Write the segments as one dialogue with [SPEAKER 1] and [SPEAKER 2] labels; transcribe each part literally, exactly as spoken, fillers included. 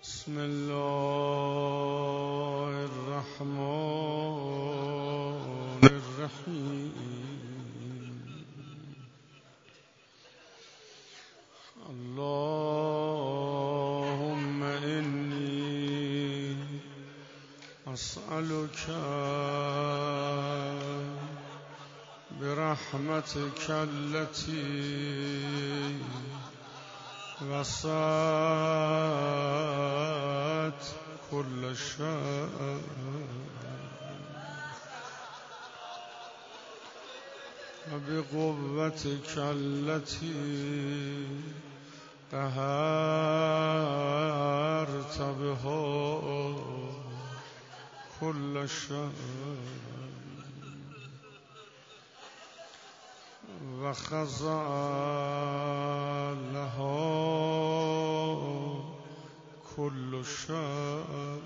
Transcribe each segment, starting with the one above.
[SPEAKER 1] بسم الله الرحمن الرحیم. اللهم انی اسألك برحمتك التي وسعت كل شيء وبقوتك التي قهرت بها كل شيء وخضع لها كل شيء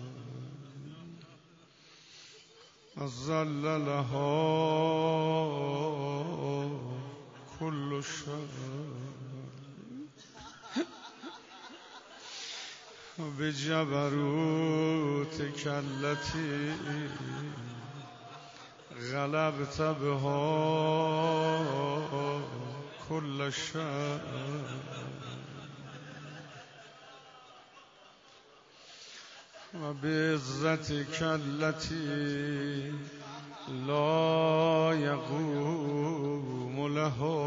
[SPEAKER 1] وذل لها كل شيء وبجبروتك التي غلبت بها كل شيء وبعزتك التي لا يقوم لها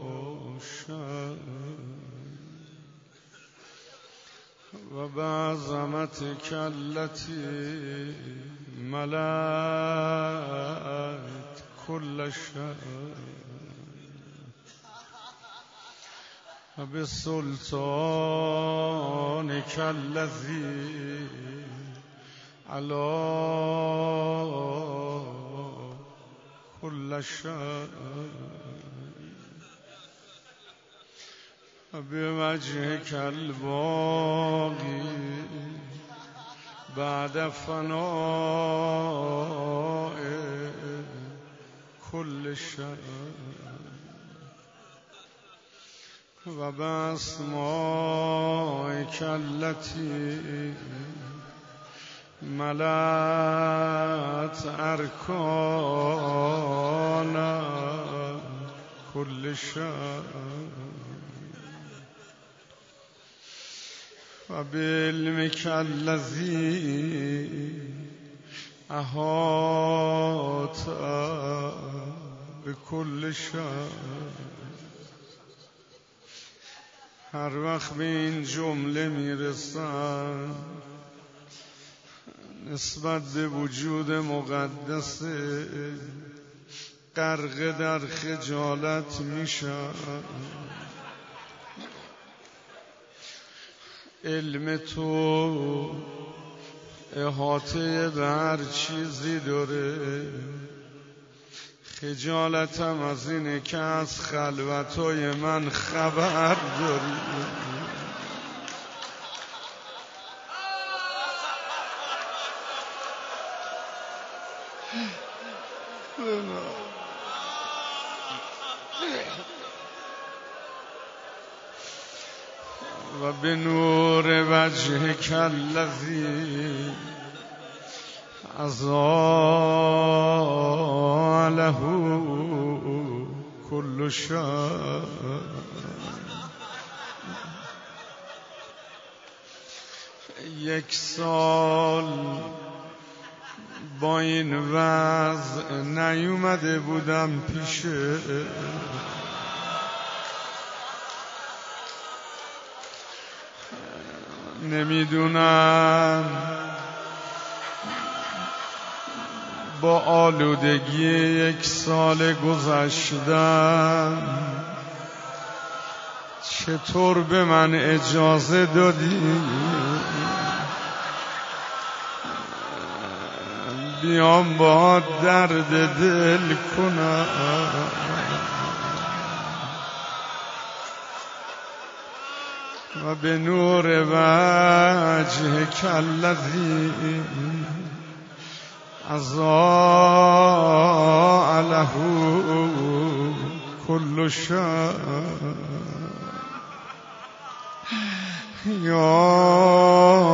[SPEAKER 1] شيء وبعظمتك التي ملأت كل شيء وبسلطانك الذي على كل شيء وبوجهك الباقي بعد فناء كل شيء وبأسمائك التي ملأت أركان كل شيء وبعلمك الذي أحاط بكل شيء. هر وقت به این جمله میرسم نسبت به وجود مقدس غرق در خجالت میشم. علم تو احاطه به هر چیزی داره. خجالتم از اینه که از خلوتای من خبر داری. و به نور وجهک الذی ازاله کل شیء یک سال با این وضع نیومده بودم پیشه. نمیدونم با آلودگی یک سال گذشتم چطور به من اجازه دادی بیام با درد دل کنم. و به نور وجهک الذی ازاله کل شیء یا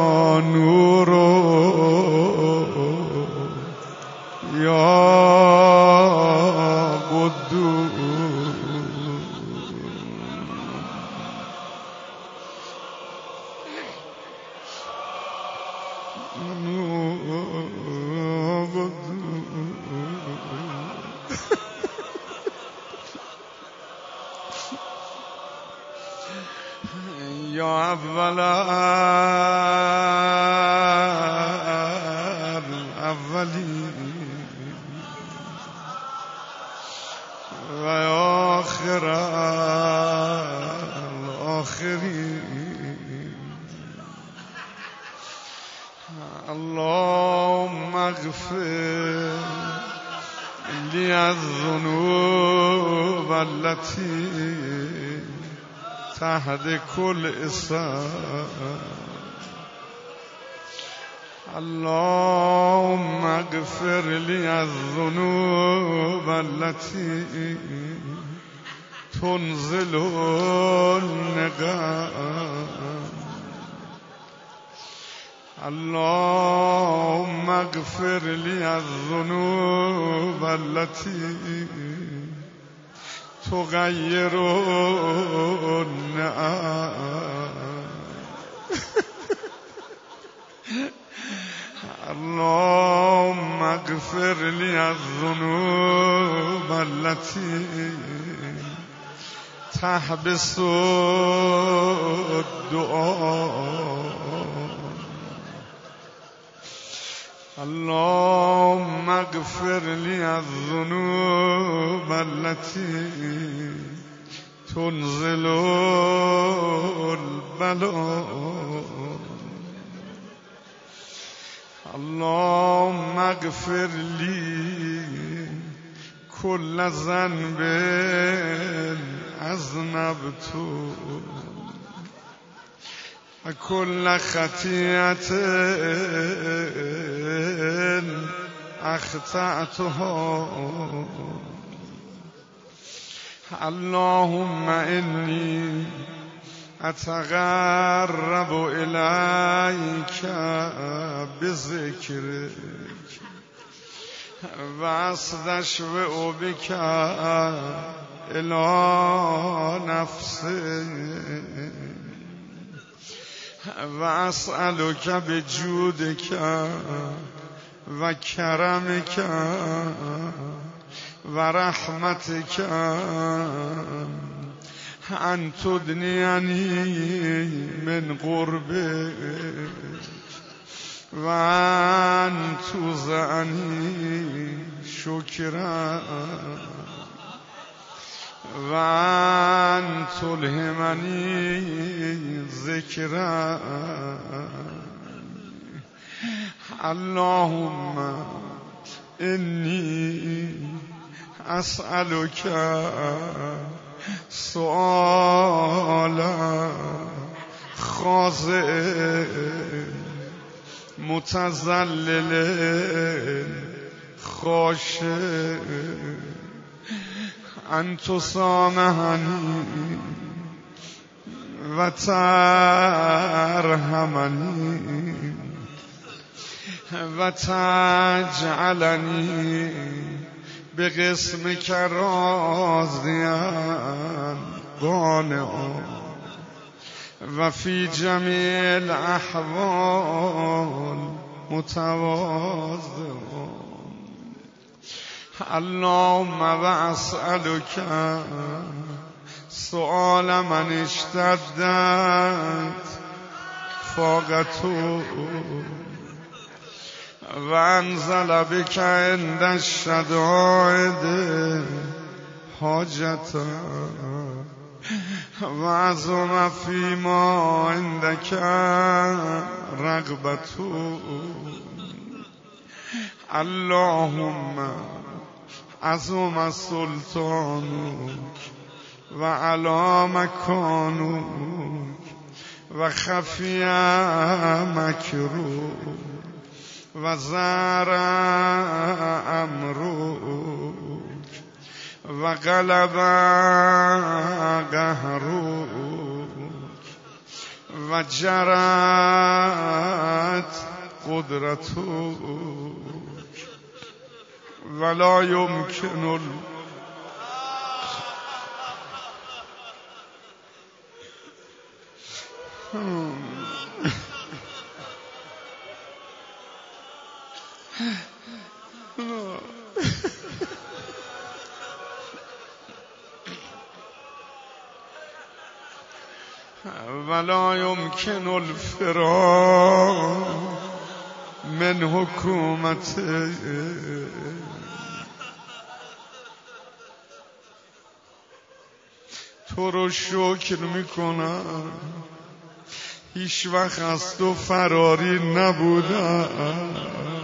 [SPEAKER 1] یا اول اولی و آخر آخری اللهم اغفر لی الذنوب التي تحت كل اسم اللهم اغفر لي الذنوب التي تنزل النقام اللهم اغفر لي الذنوب التي تغير النعم اللهم اغفر لي الذنوب التي تحبس الدعاء اللهم اغفر لي الذنوب التي تنزل البلاء اللهم اغفر لي كل ذنب أذنبته وكل خطيئة أخطأتها اللهم إني أتقرب إليك بذكرك وأستشفع بك إلى نفسي وأسألك بجودك وكرمك ورحمتك أن تدنيني من قربك وأن تزعني شكرا وأن تلهمني ذكرا اللهم إني أسألك سؤالا خاضع متذلل خاشع أن تسامحني وترحمني وتجعلني بقسمك راضيا قانعا وفي جميع الأحوال متواضعا اللهم وأسألك سؤال من اشتدت فاقته وأنزل بك عند الشدائد حاجته وعظم فيما عندك رغبته اللهم عظم سلطانك وعلى مكانك وخفي مكروه وزار أمرك وغلب قهرك وجرت قدرتك ولا يمكن ال... ولا يمكن الفرار من حکومته. تو رو شکر میکنم هیچ وقت از تو فراری نبودم.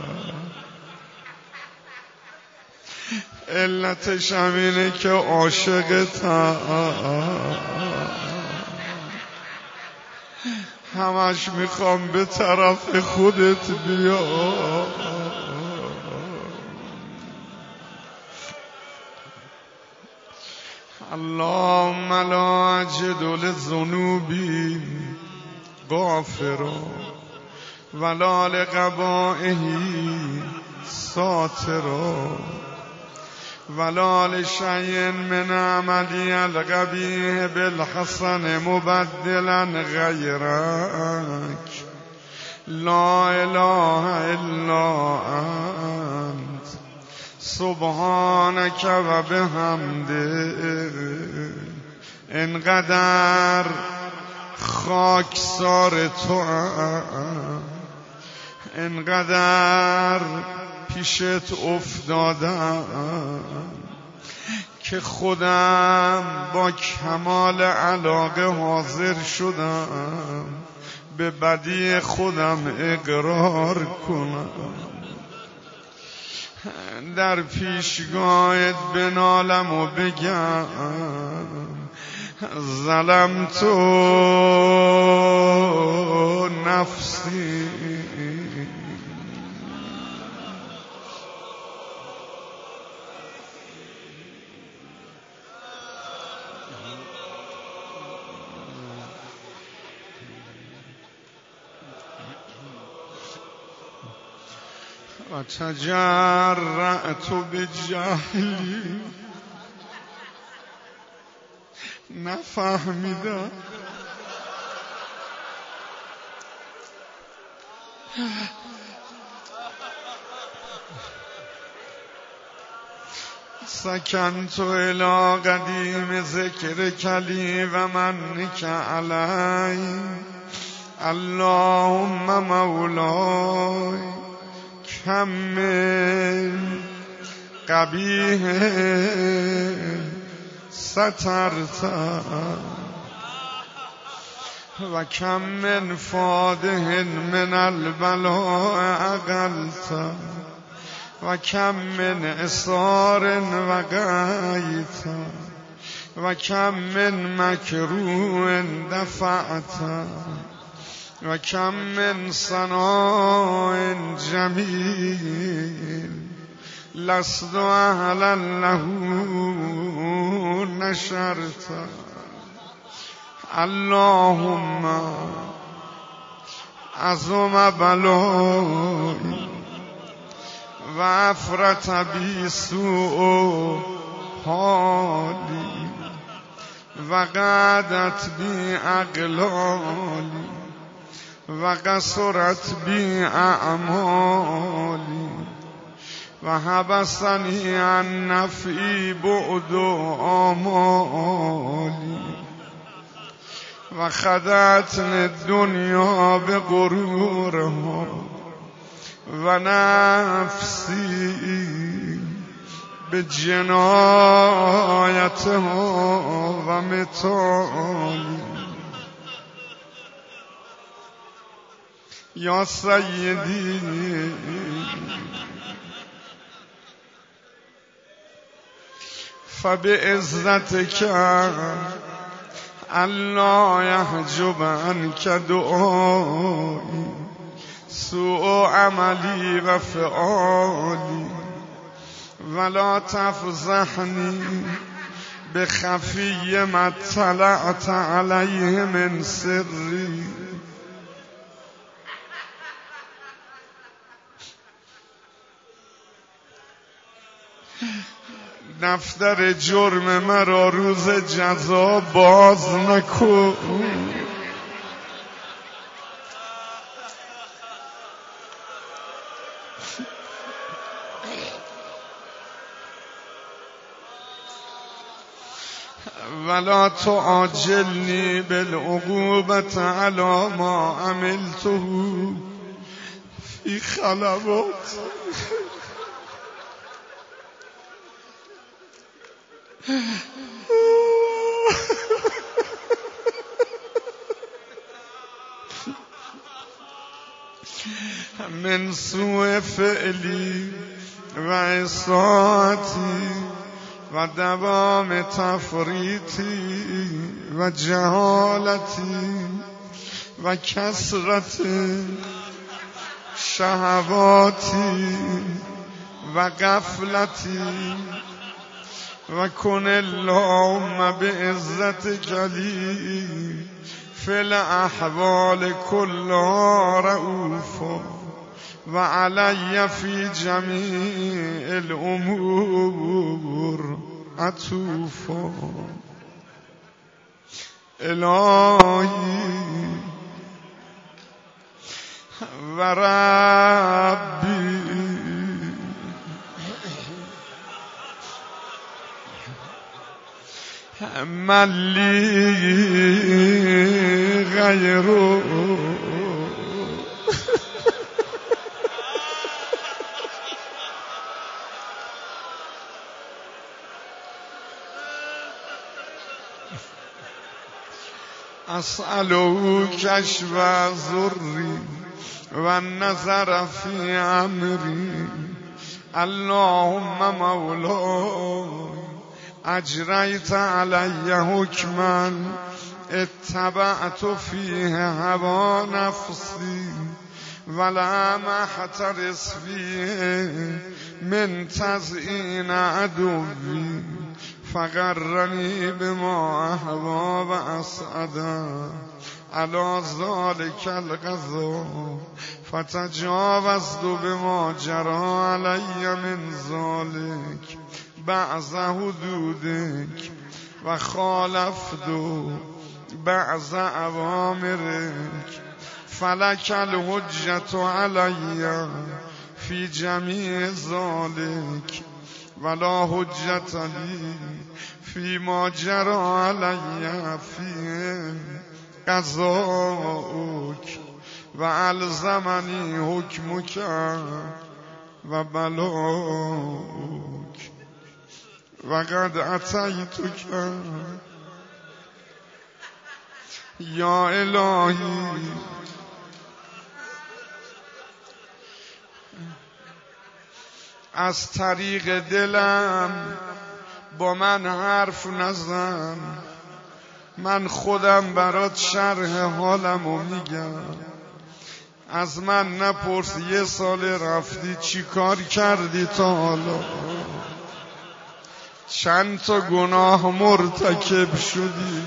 [SPEAKER 1] علتش همینه که عاشقتم، همش میخوام به طرف خودت بیا. اللهم لا اجد لذنوبی غافرا ولا لقبائه ساترا ولا لشیء من عملی القبیح بالحسن مبدلا غیرک لا اله الا انت سبحانک و بحمدک. اینقدر خاکسار تو، اینقدر پیشت افتادم که خودم با کمال علاقه حاضر شدم به بدی خودم اقرار کنم، در پیشگاهت بنالم و بگم ظلمت نفسی. و تجرعت بجهلی، نفهمیدم سکنت الی قدیم ذکر کلی و منک علی. اللهم مولای کم من قبیح سترت و کم من فاده من البلاء اقلت و کم من اسار وقیت و کم من مکروه دفعت و کم من ثناء جمیل لست اهلا له نشرت. اللهم عظم بلایی و افرط بی سوء حالی و قعدت بی اقلالی و قصرت بی اعمالی و حبسنی عن نفعی بعد آمالی و خدعتنی الدنیا بغرورها و نفسی بجنایتها و متالی. یا سیدی فبعزتک الا یحجب عنک دعایی سوء عملی و فعالی ولا تفضحنی بخفی ما اطلعت علیه من سری. دفتر جرم مرا روز جزا باز نکن. ولا تعجلني بالعقوبة على ما عملته في خلوات. من سوء فعلی و اساءتی و دوام تفریطی و جهالتی و کثرت شهواتی و غفلتی و کن اللهم بعزت جلی فی الاحوال كلها رؤوفا و علی فی جمیع الامور عطوفا. الهی و ربی من لی غیره اسأله کشف ضری و نظر فی امری. اللهم مولاي اجریت علی حکما اتبعت فیه هوا نفسی ولم احترس فیه من تزیین عدوی فغرنی بما اهوا و اسعدا علی ذلک القضا فتجاوزت بما جرى علی من ذلک بعض حدودک و خالفت بعض اوامرک فلک الحجة علی فی جمیع ذلک ولا حجة لی فی ما جرى علی فی قضاؤک و الزمنی حکمک و بلاؤک و قد اتیتک یا الهی از طریق دلم با من حرف نزن، من خودم برات شرح حالمو میگم. از من نپرس یه سال رفتی چی کار کردی تا حالا، چند تا گناه مرتکب شدی.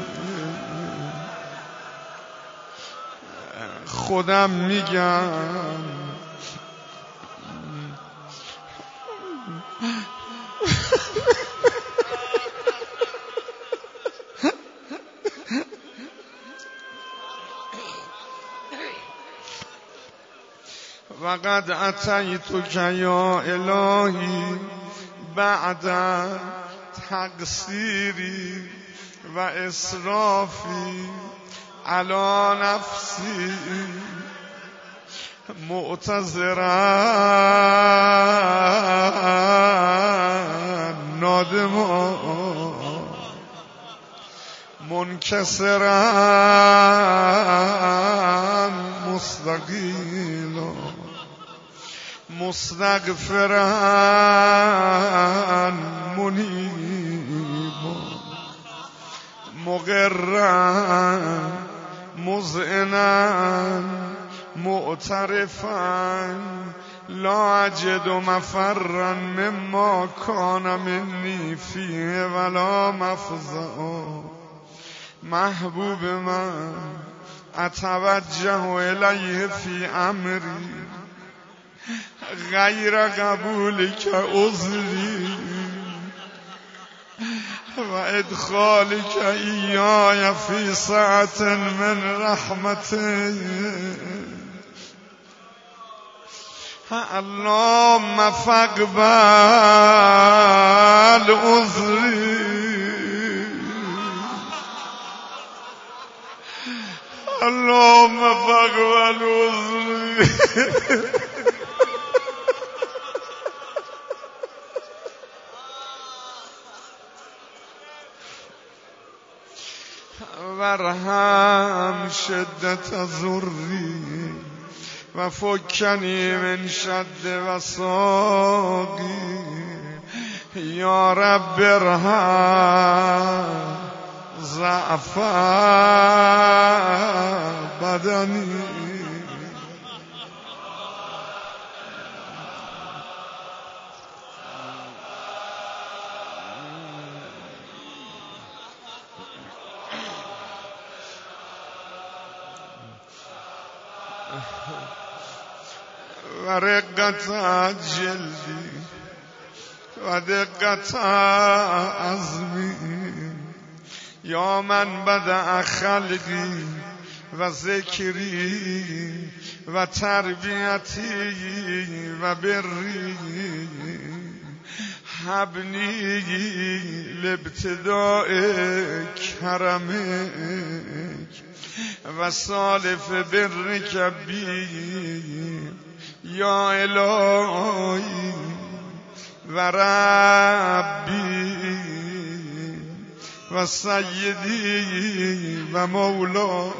[SPEAKER 1] خودم میگم وقد اتیتک یا الهی بعد تقصیری و اسرافی علی نفسی معتذرا نادما منکسرا مستقیلا مستغفرا منیبا مقرا مذعنا معترفا لا اجد مفرا مما کان منی فیه ولا مفزعا. محبوب من اتوجه الیه فی امری غیر قبولک عذری و ادخالک ایای فی سعة من رحمتی. اللهم فاقبل عذری اللهم فاقبل عذري وارحم شدت ضری و فکنی من شد وساقی یا رب ارحم ضعف بدنی و رقت جلدی و دقت عظمی یا من بدأ خلقی و ذکری و تربیتی و بری حبنی لابتداء کرمک و سالف برک بی یا الهی و ربی و سیدی و مولا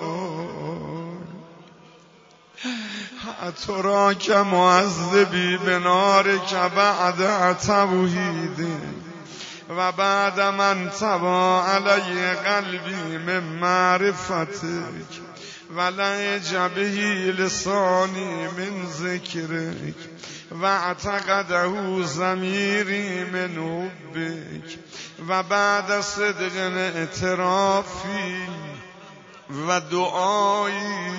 [SPEAKER 1] تو را که معذبی بنارک بعد توحید و بعد من طبع علی قلبی من معرفتک و لعجبه لسانی من ذکرک و اعتقده ضمیری من حبک و بعد صدق اعترافی و دعایی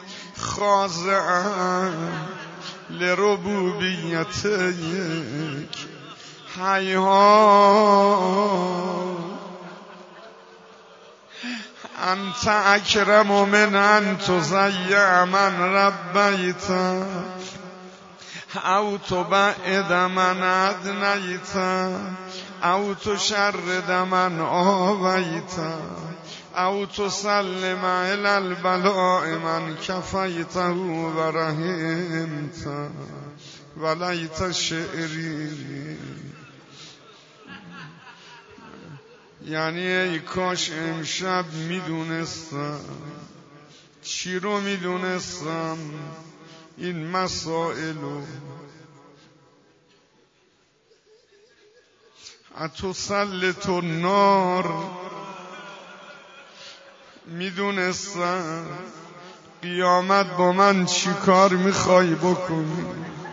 [SPEAKER 1] خاضعا لربوبیتک هیهات انت اکرم من ان تضیع من ربیت او تبعد من ادنیت او تشرد من آویت او تسلم الى البلاء من کفیته و رحمت ولیت شعری. یعنی ای کاش امشب میدونستم. چی رو میدونستم؟ این مسائلو. اتسلط النار، میدونستم قیامت با من چی کار میخوای بکنی.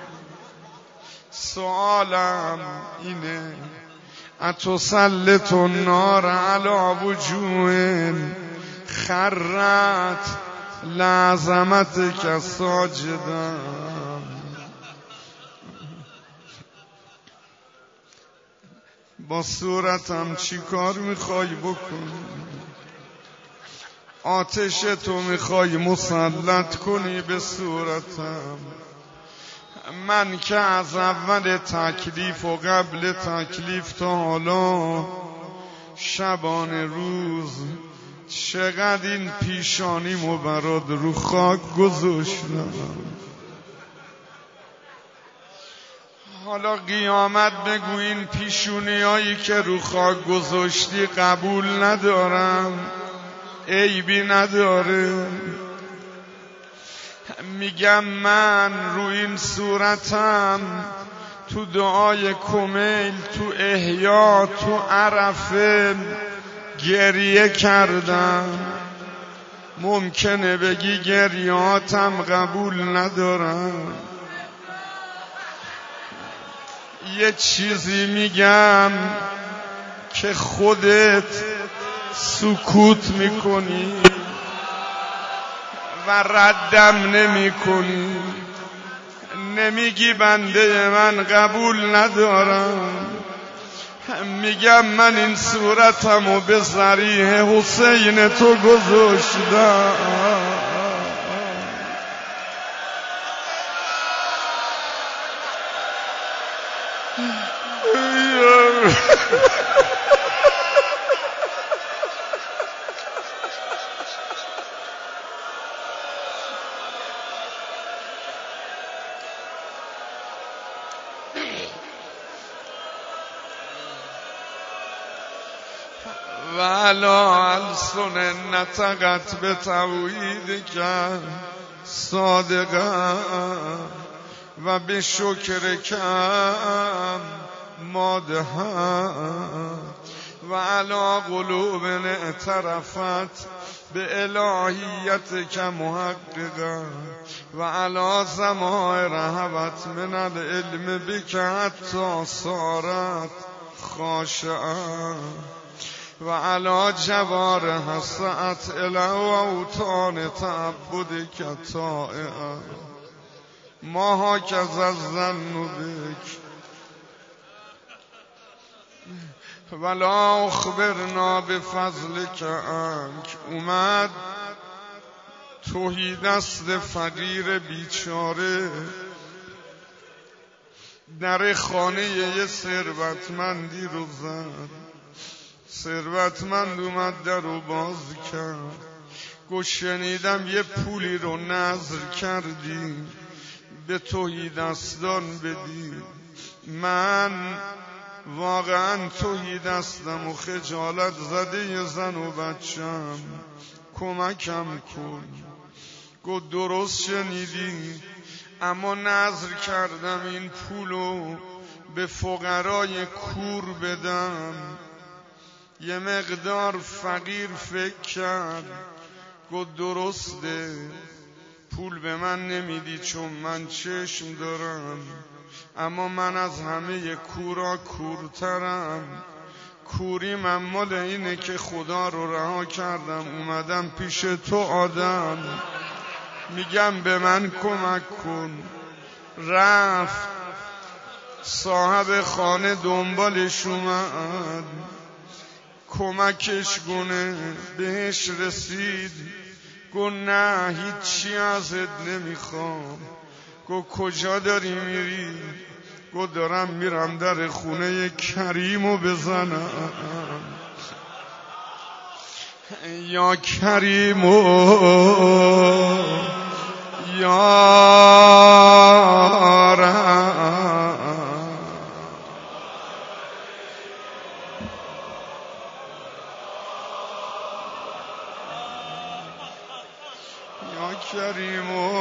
[SPEAKER 1] سوالم اینه اتسلط النار علی وجوه خرت لعظمتک ساجدا. با صورتم چی کار میخوای بکنی؟ آتش تو میخوای مسلط کنی به صورتم؟ من که از اول تکلیف و قبل تکلیف تا حالا شبانه روز چقدر این پیشانیمو برات رو خاک گذاشتم. حالا قیامت بگو این پیشونی هایی که رو خاک گذاشتی قبول ندارم، عیبی نداره. میگم من رو این صورتم تو دعای کمیل، تو احیا، تو عرفه گریه کردم. ممکنه بگی گریاتم قبول ندارم. یه چیزی میگم که خودت سکوت میکنی و ردم نمی کنی. نمیگی بنده من قبول ندارم. میگم من این صورتمو به ذریح حسین تو گذاشتم. و علا السن نطقت به توحید کن صادقا و به شکر کم مادها و علا قلوب اعترفت به الهیت که محققا و علا زمائر هبت من العلم بک حتی صارت خاشعا و علا جوار حسعت اله و اوتان تعبد که طائعا ما ها که زن بک ولا اخبرنا بفضل که انک اومد توهی دست فقیر بیچاره در خانه یه ثروتمندی رو زد. ثروتمند اومد در رو باز کرد، گفت شنیدم یه پولی رو نذر کردی به توهی دستان بدی. من واقعا توهی دستم و خجالت زده ی زن و بچم، کمکم کن. گفت درست شنیدی، اما نذر کردم این پولو به فقرای کور بدم. یه مقدار فقیر فکر کرد، گفت درسته، پول به من نمیدی چون من چشم دارم، اما من از همه کورا کورترم. کوری من مال اینه که خدا رو رها کردم اومدم پیش تو آدم، میگم به من کمک کن. رفت صاحب خانه دنبالش اومد، کمکش گونه بهش رسید. گفت نه هیچی ازت نمیخوام. گفت کجا داری میری؟ گفت دارم میرم در خونه کریمو بزنم. یا کریمو یا رب یا کریمو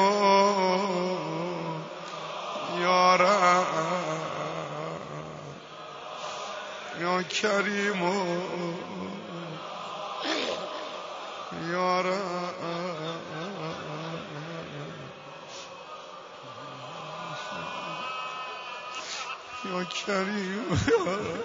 [SPEAKER 1] یا رب یا کریمو یا رب یا کریم یا رب.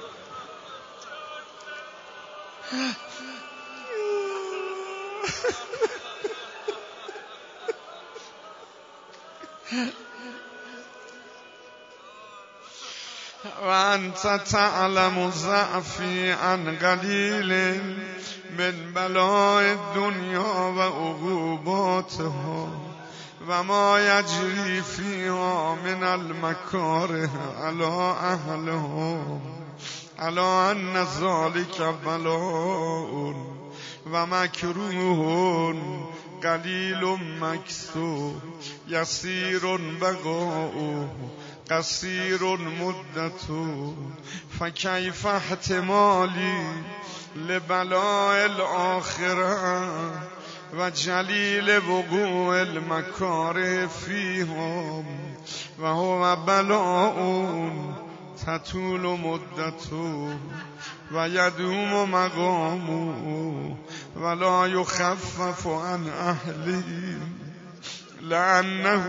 [SPEAKER 1] و انت تعلم ضعفی عن قلیل من بلاء الدنیا و عقوباتها و ما یجری فیها من المکاره علی اهلها علی ان ذلک بلاء و مکروه قلیل مکثور یسیر بقاء قصیر مدت فکیف احتمالی لبلاء الاخره و جلیل وقوع المکاره فیهم و هو بلاء تطول مدت و یدوم مقام ولا یخفف عن اهلی لانه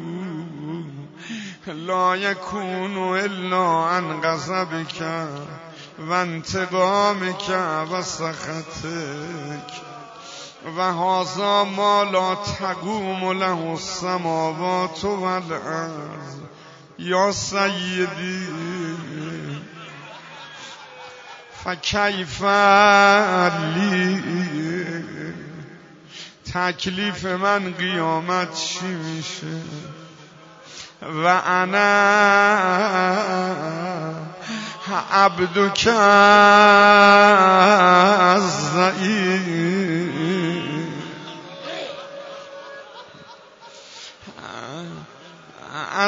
[SPEAKER 1] لا یکون الا عن غضبک و انتقامک و سخطک و هذا ما لا تقوم له السماوات والارض یا سیدی فکیف لی. تکلیف من قیامت چی میشه؟ و انا عبدک الضعیف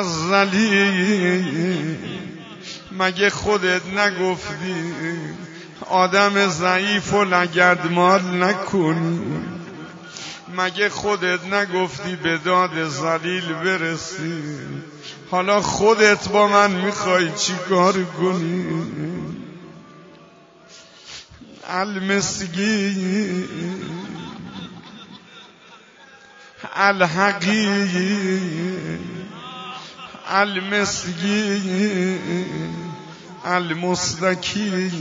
[SPEAKER 1] الذلیل. مگه خودت نگفتی آدم ضعیف و لگدمال نکنی. مگه خودت نگفتی به داد ذلیل برسی؟ حالا خودت با من میخوای چی کار کنی؟ المسگی الحقی المسگی المستکی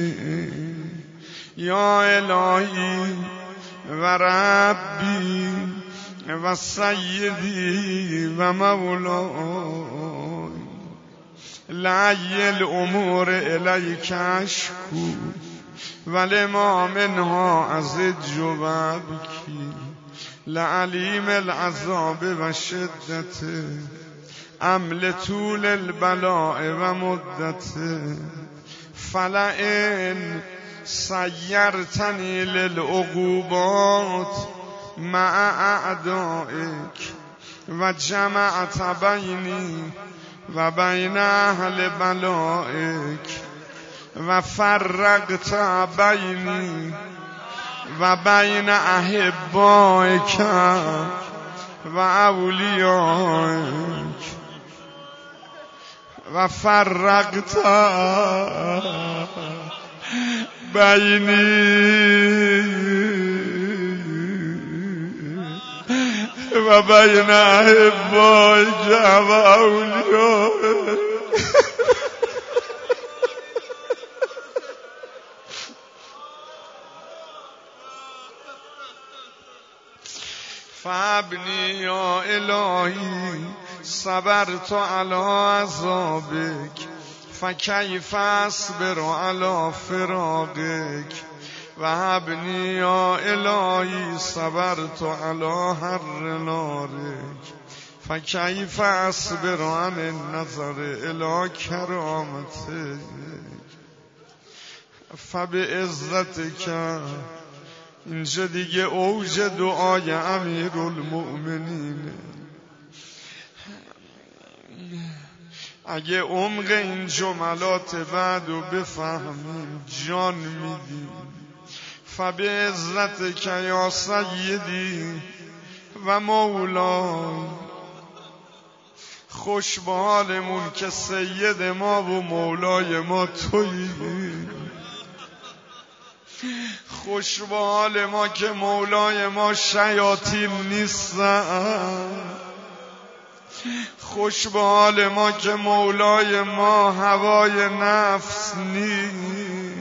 [SPEAKER 1] یا الهی و ربی و سیدی و مولای لعی الامور الیک اشکو ولما منها ازج و بکی لعلیم العذاب و شدته عمل طول البلاء و مدته فلئن سیرتنی للعقوبات مع اعدائک و جمعت بینی و بین اهل بلائک و فرقت بینی و بین احبائک و اولیائک و فرقت بینی و بین احبائک و اولیائک. فابنی یا الهی صبرت علی عذابک فکیف اصبر علی فراقک و هبنی یا الهی صبرت علی حر نارک فکیف اصبر عن النظر الی کرامتک فبعزتک. اینجا دیگه اوج دعای امیرالمؤمنین. اگه عمق این جملات بعد رو بفهمیم جان میدیم. فبعزتک یا سیدی و مولای. خوش به حالمون که سید ما و مولای ما تویی. خوش به حال ما که مولای ما شیاطین نیستن. خوش به حال ما که مولای ما هوای نفس نیست.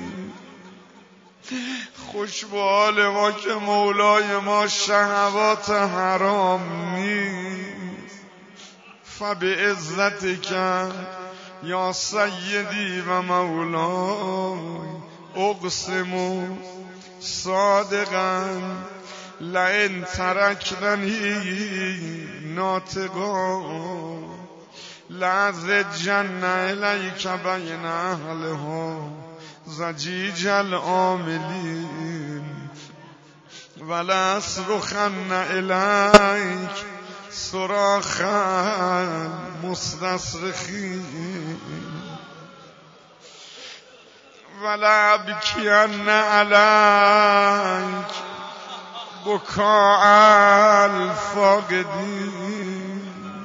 [SPEAKER 1] خوش به حال ما که مولای ما شهوات حرام نیست. فبعزتک یا سیدی و مولای اقسم صادقا لئن ترکنی ناطقا لأزجن الیک بین اهلها زجیج العاملین ولأصرخن الیک صراخ المستصرخین ولأبکین علیک بکاء الفاقدین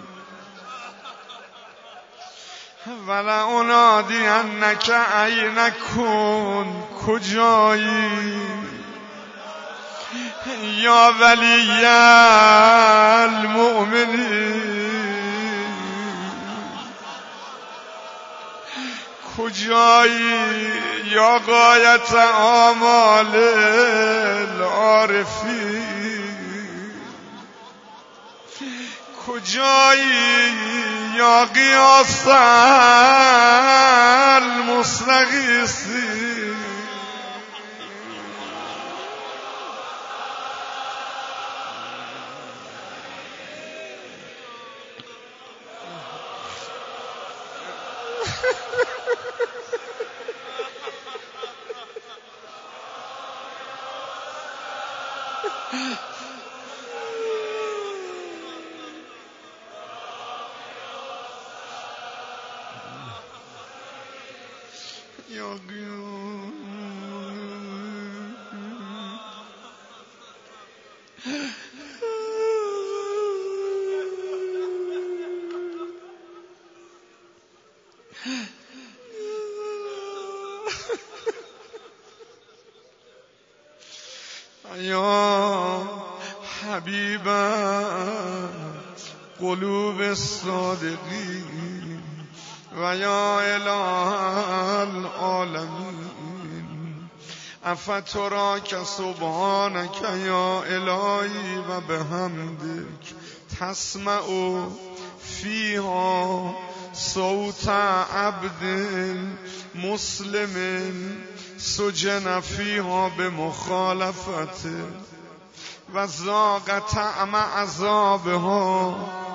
[SPEAKER 1] ولأنادینک این کن کجایی یا ولی المؤمنین. کجایی یا غایت آمال العارفین. کجایی یا قیاس المستغیثین. یا قیام یا حبیبت قلوب الصادقین و یا اله العالمین افتراک سبحانک یا الهی و بحمدک تسمع فیها صوت عبد مسلم سجن فیها بمخالفته و ذاق طعم عذابها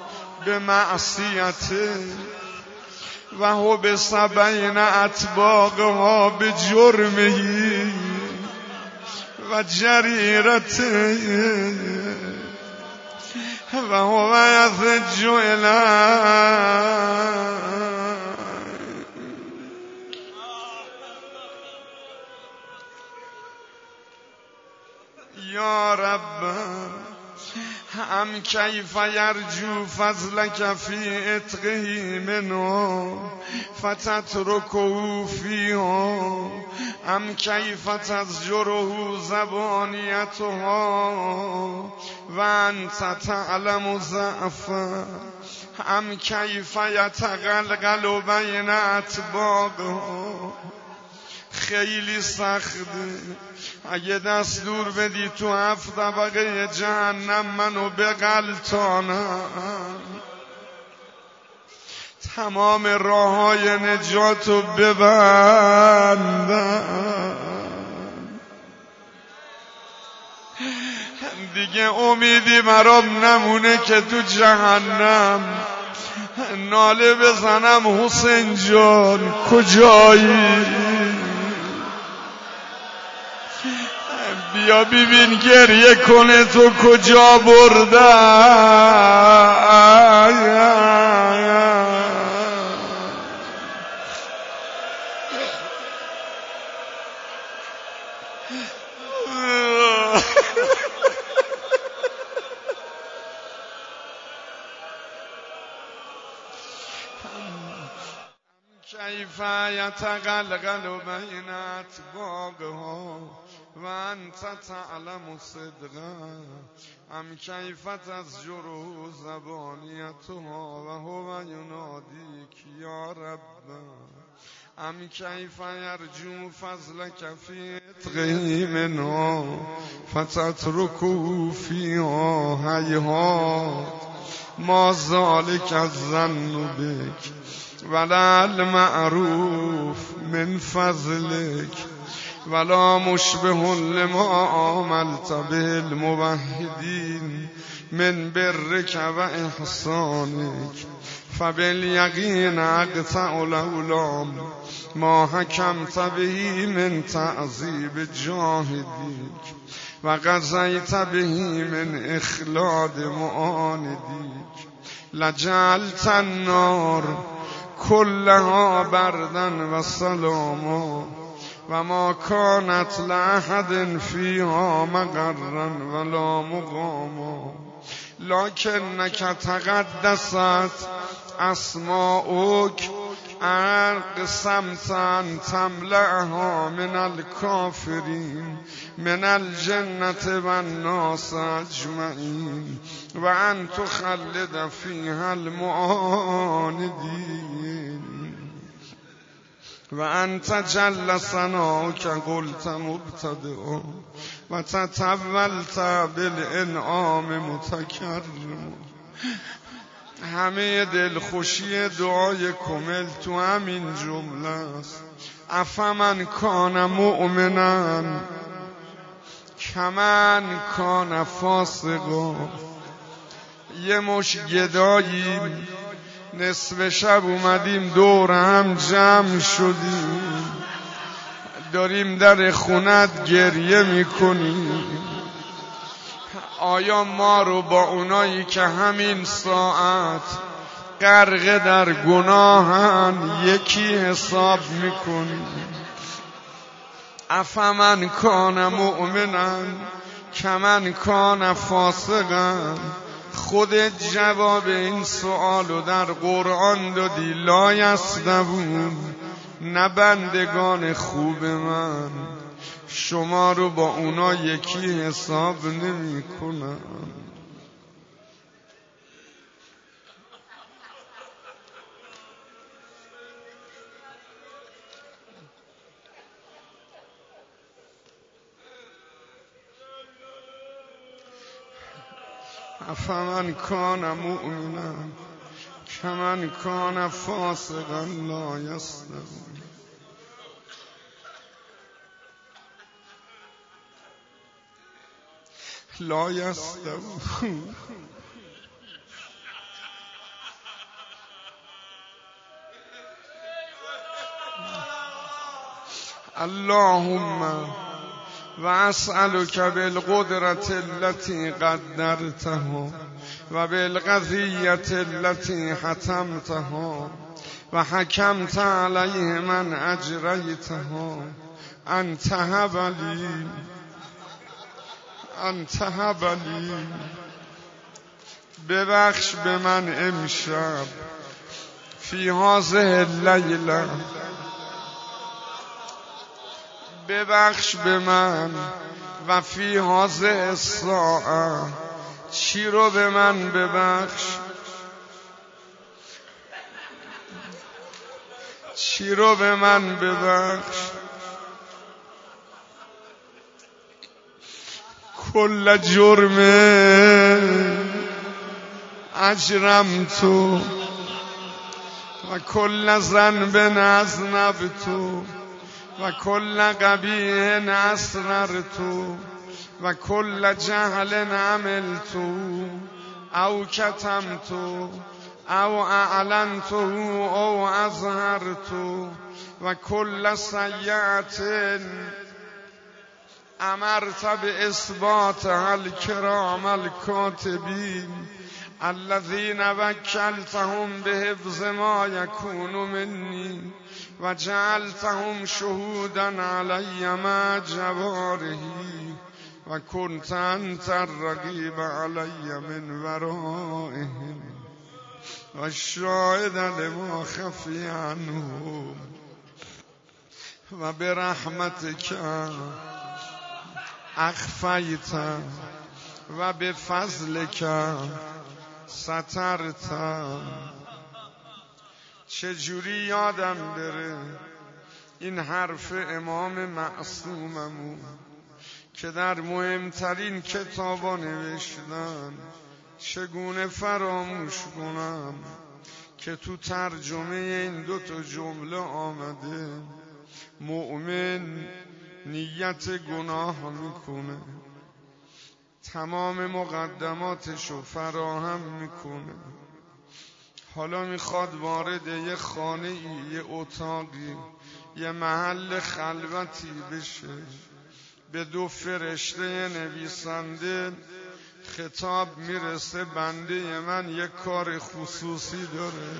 [SPEAKER 1] بمعصیته و حبس بین اطباقها بجرمه و جریرته و هو یضج الیه یا رب ام کیف یرجو فضلک فی عتقه منه فتترکه فیها ام کیف تزجره زبانیتها و انت تعلم ضعفه ام کیف یتقلقل بین اطباقها. خیلی سخته. اگه دستور بدی تو هفت طبقه جهنم منو بغلطانم، تمام راههای نجاتو ببندم، دیگه امیدی برام نمونه که تو جهنم ناله بزنم حسین جان کجایی؟ بیا ببین گریه کنه تو کجا برده. کیف یتقلقل بین اطباقها و انت تعلم صدقه ام کیف تزجره زبانیتها و هو ینادیک یا رب ام کیف یرجو فضلک فی عتقه منها فتترکه فیها هیهات ما ذلک الظن بک ولا المعروف من فضلک ولا مشبه لما عملت به الموحدین من برک و احسانک فبالیقین اقطع الاولام ما حکمت به من تعذیب جاهدیک و قضیت به من اخلاد معاندیک لجعلت النار کلها بردن و سلاما و ما کانت لأحد فیها مقرا ولا مقاما لکنک تقدست اسماؤک اقسمت تملأها من الکافرین من الجنة و الناس اجمعین و ان تخلد فیها المعاندین و انت جل ثناؤک قلت مبتدئا و تطولت بالانعام متکرم. همه دلخوشی دعای کمل تو همین جمله است. افمن کان مؤمنا کمن کان فاسقا. یه مش گداییم نصف شب اومدیم دور هم جمع شدیم داریم در خونت گریه میکنیم. آیا ما رو با اونایی که همین ساعت غرق در گناهن یکی حساب میکنیم؟ افمن کان مؤمنا کمن کان فاسقا. خودت جواب این سوالو در قرآن دادی. لا یستوون، نه بندگان خوب من شما رو با اونا یکی حساب نمی کنم. افمن کان مؤمنا کمن کان فاسقا لا یستوون. لا یستوون. اللهم و اسألک بالقدرة التي قدرتها و بالقضیة التي حتمتها و حکمت علیه من اجریتها ان تهب لی ان تهب لی. ببخش به من امشب فی هذه اللیله، ببخش به من و فی هذه الساعه. چی رو به من ببخش؟ چی رو به من ببخش؟ کل جرم اجرمت و کل ذنب اذنبت و کل قبیح اسررت و کل جهل عملت او کتمت او اعلنت او اظهرت و کل سیئت امرت باثباتها الکرام الکاتبین الذین وکلتهم بحفظ ما یکون منی و جعلتهم شهودا علی مع جوارحی و کنت انت الرقیب علی من ورائهم و الشاهد لما خفی عنهم و برحمتک اخفیت و بفضلک سترت. چجوری یادم بره این حرف امام معصوممون که در مهمترین کتابا نوشتن، چگونه فراموش کنم که تو ترجمه این دو تا جمله آمده مؤمن نیت گناه میکنه، تمام مقدماتشو فراهم میکنه، حالا میخواد وارد یه خانه ای، یه اتاقی، یه محل خلوتی بشه. به دو فرشته نویسنده خطاب میرسه بنده من یه کار خصوصی داره،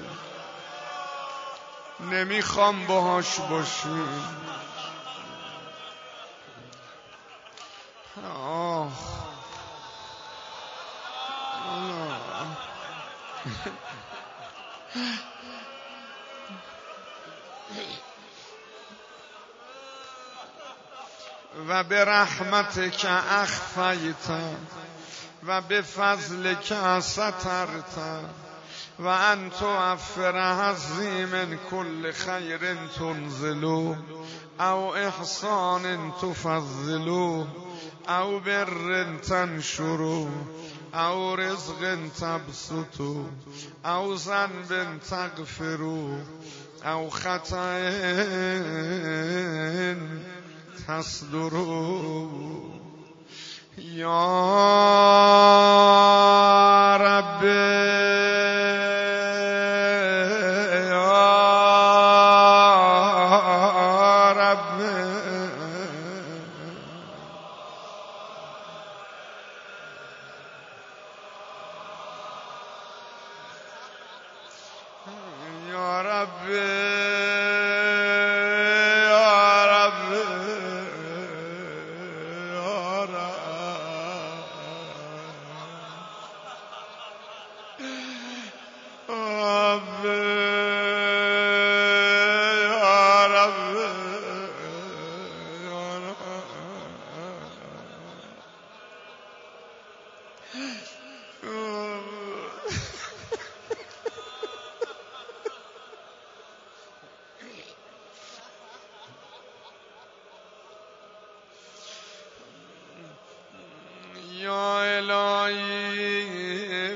[SPEAKER 1] نمیخوام باهاش باشیم. آه و به رحمتک اخفیت و به فضلک سترت و ان توفر حظی من کل خیر تنزل او احسان تفضل او بر تنشر او رزق تبسط او ذنب تغفر او خطأ تصدر. یا رب یا رب یا رب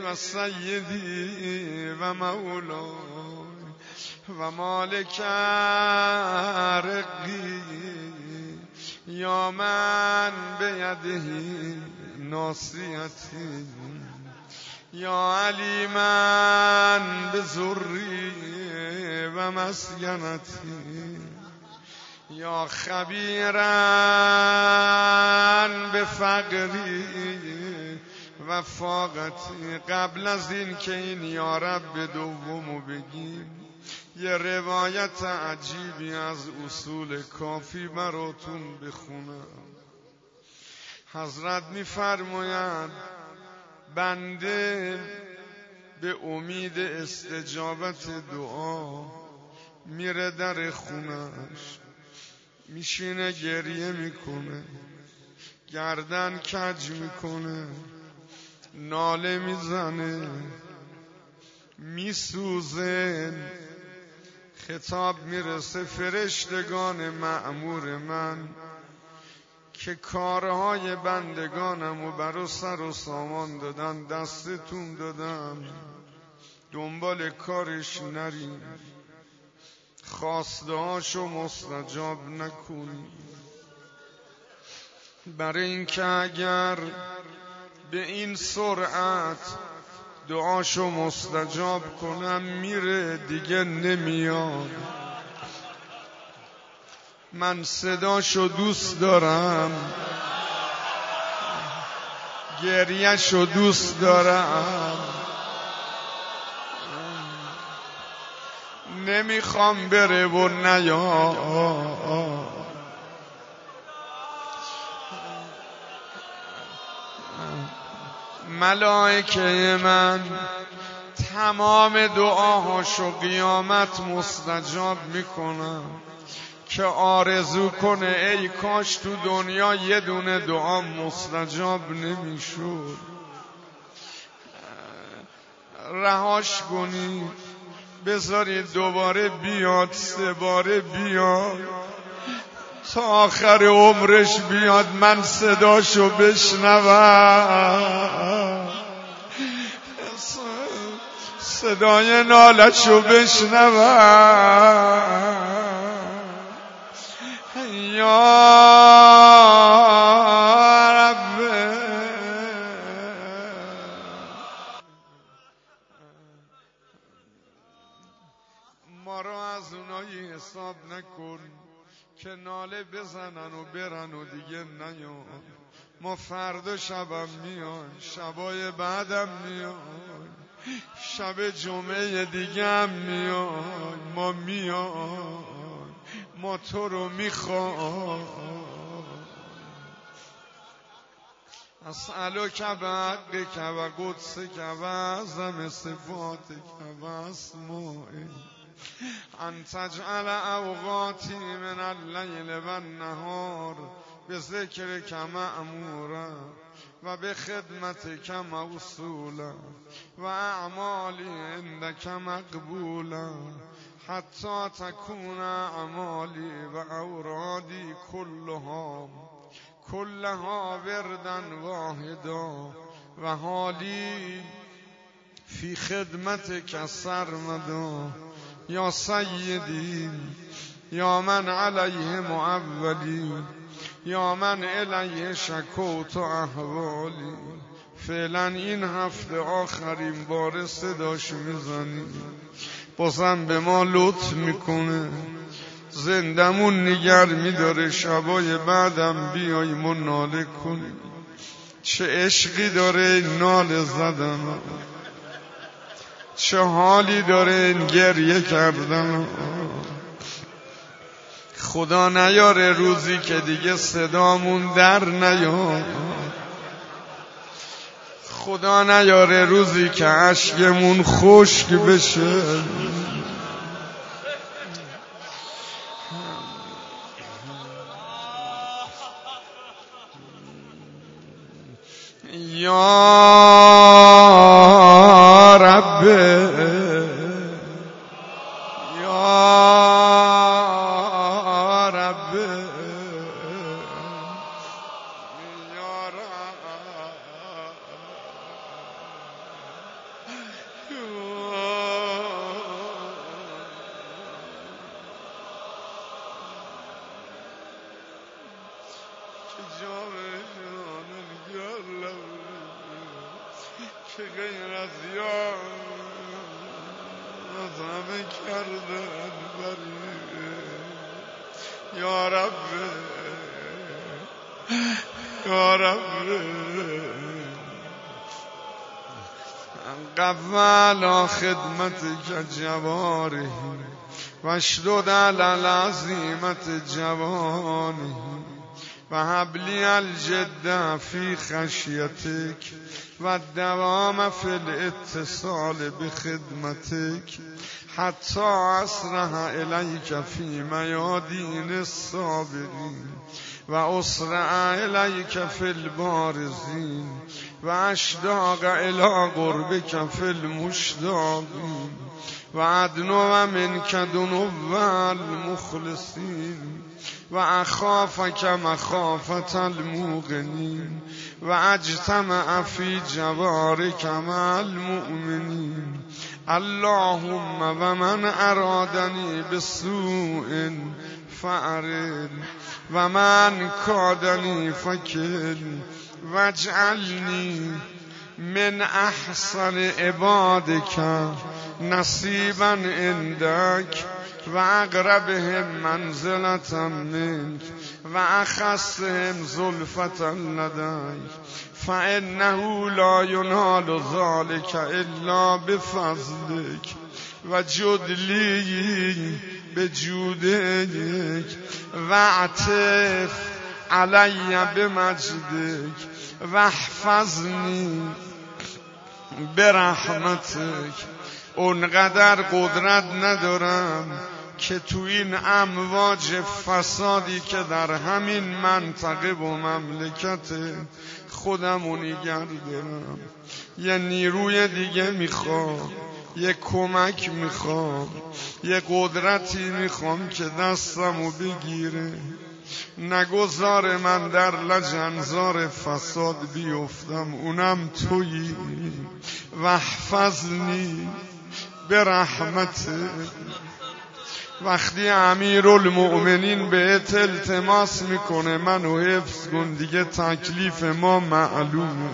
[SPEAKER 1] و سیدی و مولای و مالک رقی یا من بیدهی ناصیتی یا علیمن بذری و مسکنتی یا خبیرن به فقری و فاقتی. قبل از این که این یا رب دومو بگیم یه روایت عجیبی از اصول کافی براتون بخونم. حضرت می‌فرمایند بنده به امید استجابت دعا میره در خونش، میشینه گریه میکنه، گردن کج میکنه، ناله میزنه، میسوزه. خطاب میرسه فرشتگان مأمور من که کارهای بندگانمو برا سر و سامان دادن، دستتون دادم، دنبال کارش نریم، خواسته هاشو مستجاب نکنی. برای اینکه اگر به این سرعت دعاشو مستجاب کنم میره دیگه نمیاد. من صداشو دوست دارم، گریهشو دوست دارم، نمیخوام بره و نیاد. ملائکه من تمام دعاهاشو قیامت مستجاب میکنم که آرزو کنه ای کاش تو دنیا یه دونه دعا مستجاب نمیشد. رهاش کنی، بذارید دوباره بیاد، سه باره بیاد تا آخر عمرش بیاد، من صداشو بشنوم، صدای نالشو بشنوم. یا رب ما رو از اونایی حساب نکن که ناله بزنن و برن و دیگه نیان. ما فردا شبم میان، شبای بعدم میان، شب جمعه دیگه هم میان. ما میان، ما تو رو میخوام. اسألک بحقک و قدسک و اعظم صفاتک و اسمائک ان تجعل اوقاتی من اللیل و النهار به ذکرک مأمورا و به خدمتک موصولا و اعمالی عندک مقبولا حتی تکون اعمالی و اورادی کلها کلها وردن واحدا و حالی فی خدمتک سرمدا یا سیدی یا من علیه معولی یا من الیه شکوت و احوالی. فعلا این هفته آخرین بار صداش میزنیم، بازم به ما لطف میکنه، زندمون نگر میداره، شبای بعدم بیاییم و ناله کنیم. چه عشقی داره این ناله زدن، چه حالی داره این گریه کردن. خدا نیاره روزی که دیگه صدامون در نیاد، خدا نیاره روزی که اشکمون خشک بشه. یا رب یا رب یا رب همه کردن بری یا رب یا رب قبل خدمتك جواره واشدد على العزيمة جوانه وهب لي الجد في خشيتك والدوام في الاتصال بخدمتك حتى أسرح إليك في ميادين الصابرين وأسرع إليك في البارزين وأشتاق إلى قربك في المشتاقين وأدنو منك دنو المخلصين وأخافك مخافة الموقنين وأجتمع في جوارك مع المؤمنين اللهم ومن أرادني بسوء فأرد ومن كادني فكل واجعلني من أحسن عبادك نصيبا عندك وأقربهم منزلة منك وأخصهم زلفة لديك فإنه لا ينال ذلك إلا بفضلك وجد لي بجودك واعطف علي بمجدك واحفظني برحمتك. اونقدر قدرت ندارم که تو این امواج فسادی که در همین منطقه و مملکت خودمو نگه دارم یه نیروی دیگه میخوام، یه کمک میخوام، یه قدرتی میخوام که دستمو بگیره، نگذار من در لجنزار فساد بیفتم، اونم تویی. واحفظنی به رحمت. وقتی امیرالمؤمنین بهت التماس میکنه منو حفظ کن، دیگه تکلیف ما معلومه.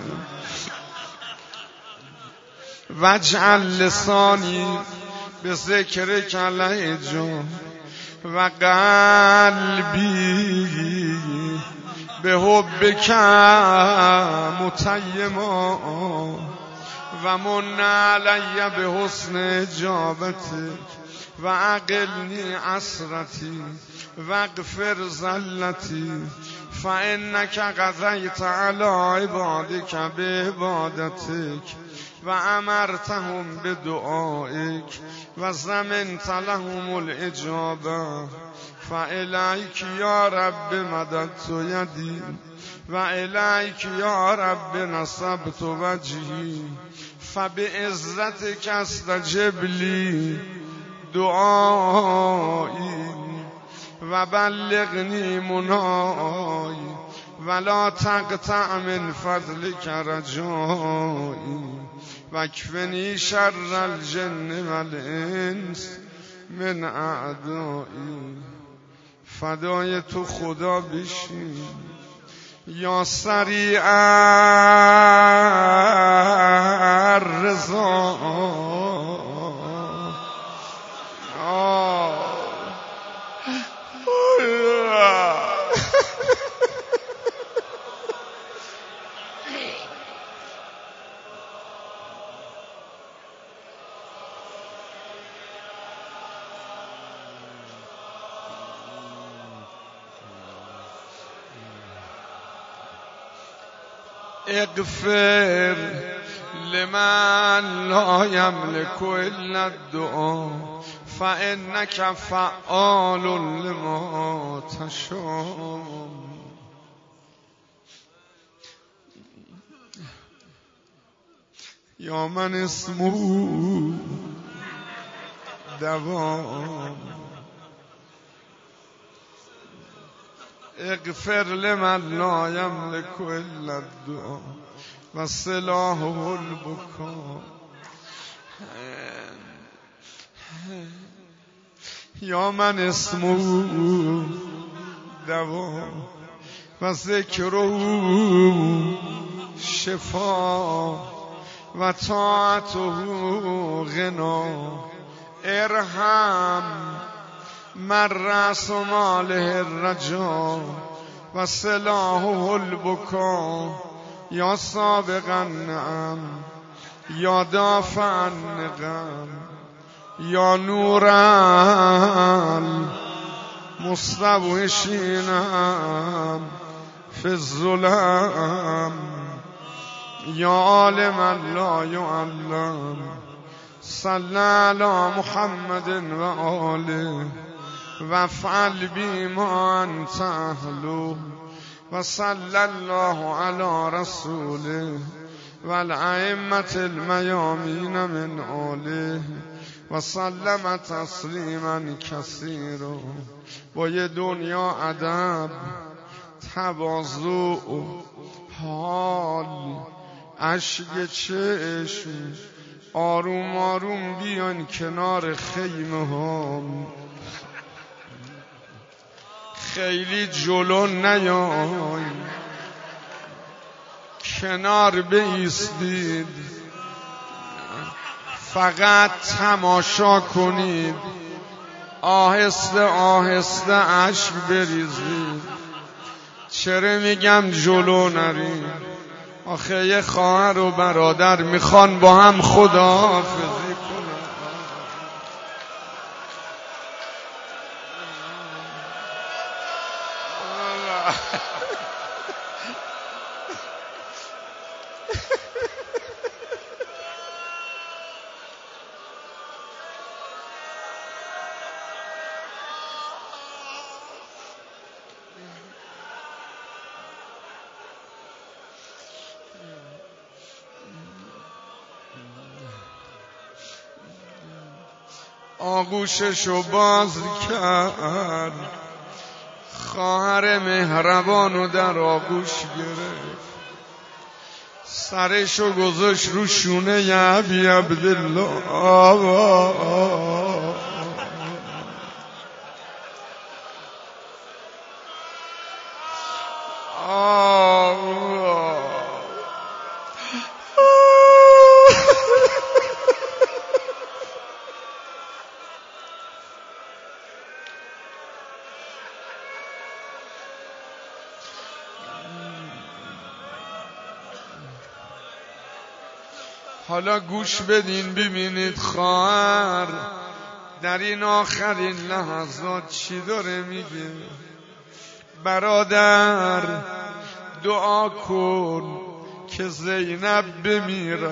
[SPEAKER 1] وجعل لسانی به ذکر کله جان و قلبی به حبک متیما و من علی به حسن اجابتک و عقلنی عسرتی و اغفر زلتی فانک قضیت علی عبادک به عبادتک و امرتهم بدعائک و زمنت لهم الاجابه فالیک یا رب مددت یدی و الیک یا رب نصبت وجهی فبعزتک استجب لی دعایی و بلغنی منایی ولا تقطع من فضلک رجایی واکفنی شر الجن والانس من اعدایی. فدای تو خدا بشین یا سریع الرضا. اغفر لمن لا يملك الا الدعاء فانك فعال لما تشاء. یا من اسمه دوام اغفر لمن لا يملك الا الدعاء و سلاحه البکا. یا من اسمه دوا و ذکره شفا و طاعته غنا ارحم من رأس ماله الرجا و سلاحه البکا یا سابق النعم یا دافع النقم یا نور المستوحشین فی الظلم یا عالم لا یعلم صلی علی محمد و آله وافعل بی ما انت اهله و صلی الله علی رسوله و الائمة المیامین من آله و سلم تسلیما کثیرا. با یه دنیا ادب، تواضع، حال، اشک چشم، آروم آروم بیان کنار خیمه ها، خیلی جلو نیاین، کنار بایستید، فقط تماشا کنید، آهسته آهسته اشک بریزید. چرا میگم جلو نرید؟ آخه یه خواهر و برادر میخوان با هم خداحافظی کنن. آغوششو باز کرد، خواهر مهربانو در آغوش گرفت، سرشو گذاشت رو شونه ی ابی عبدالله. حالا گوش بدین ببینید خواهر در این آخرین لحظات چی داره میگه. برادر دعا کن که زینب بمیره.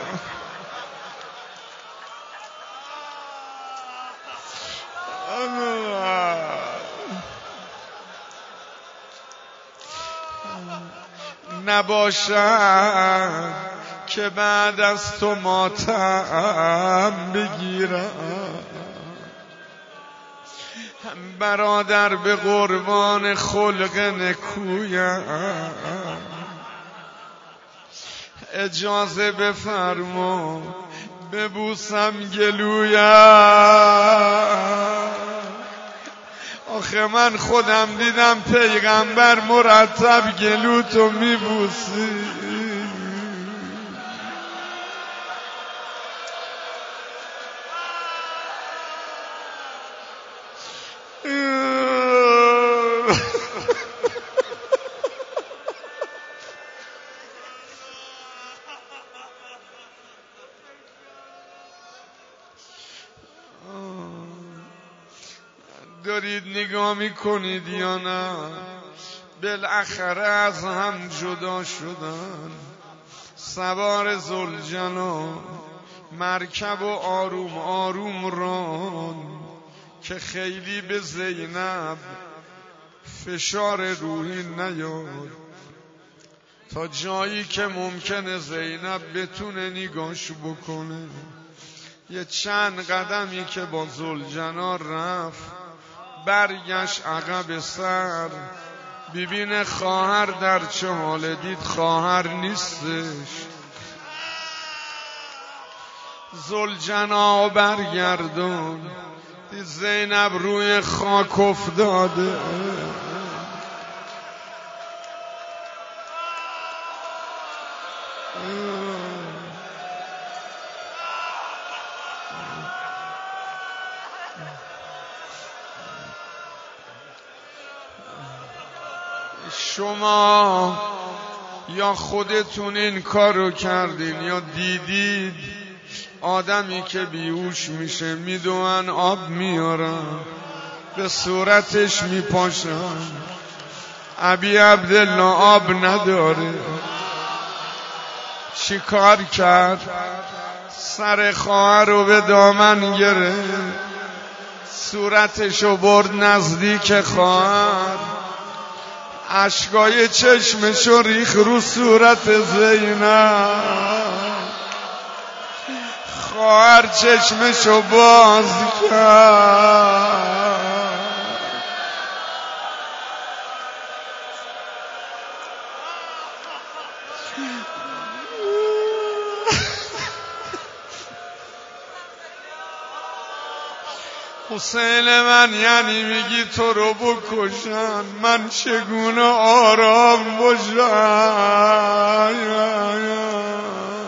[SPEAKER 1] نباشد که بعد از تو ماتم بگیرم. برادر به قربان خلق نکویم اجازه بفرما ببوسم گلویم. آخه من خودم دیدم پیغمبر مرتب گلو تو میبوسی. دارید نگاه میکنید یا نه؟ بالاخره از هم جدا شدن. سوار ذوالجلال مرکب و آروم آروم ران که خیلی به زینب فشار روحی نیاد، تا جایی که ممکنه زینب بتونه نگاش بکنه. یه چند قدمی که با ذوالجلال رفت، برگشت عقب سر ببینه خواهر در چه حاله. دید خواهر نیستش. ذوالجلال برگردون، دید زینب روی خاک افتاده. شما یا خودتون این کارو کردین یا دیدید آدمی که بیهوش میشه میدوئن آب میارن به صورتش میپاشن. ابی عبدالله آب نداره، چی کار کرد؟ سر خواهر رو به دامن گرفت، صورتشو برد نزدیک خواهر، اشکای چشمشو ریخ رو صورت زینب. خواهر چشمشو باز کرد، حسین من یعنی میگی تو رو بکشن من چگونه آرام باشم؟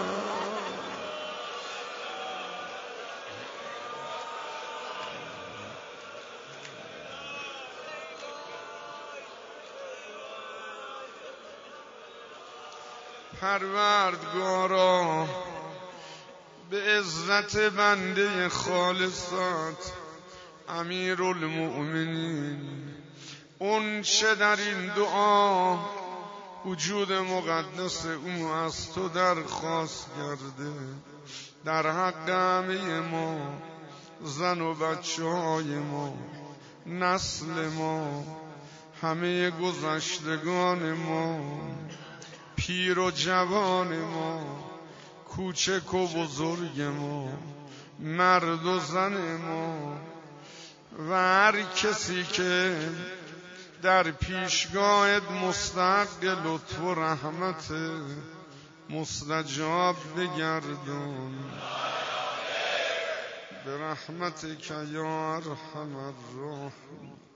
[SPEAKER 1] پروردگارا به عزت بنده خالصات امیرالمؤمنین، اون چه در این دعا وجود مقدس او از تو درخواست کرده در حق همه ما، زن و بچه های ما، نسل ما، همه گذشتگان ما، پیر و جوان ما، کوچک و بزرگ ما، مرد و زن ما و هر کسی که در پیشگاهت مستحق لطف و رحمت مستجاب بگردون برحمتک یا ارحم الراحمین.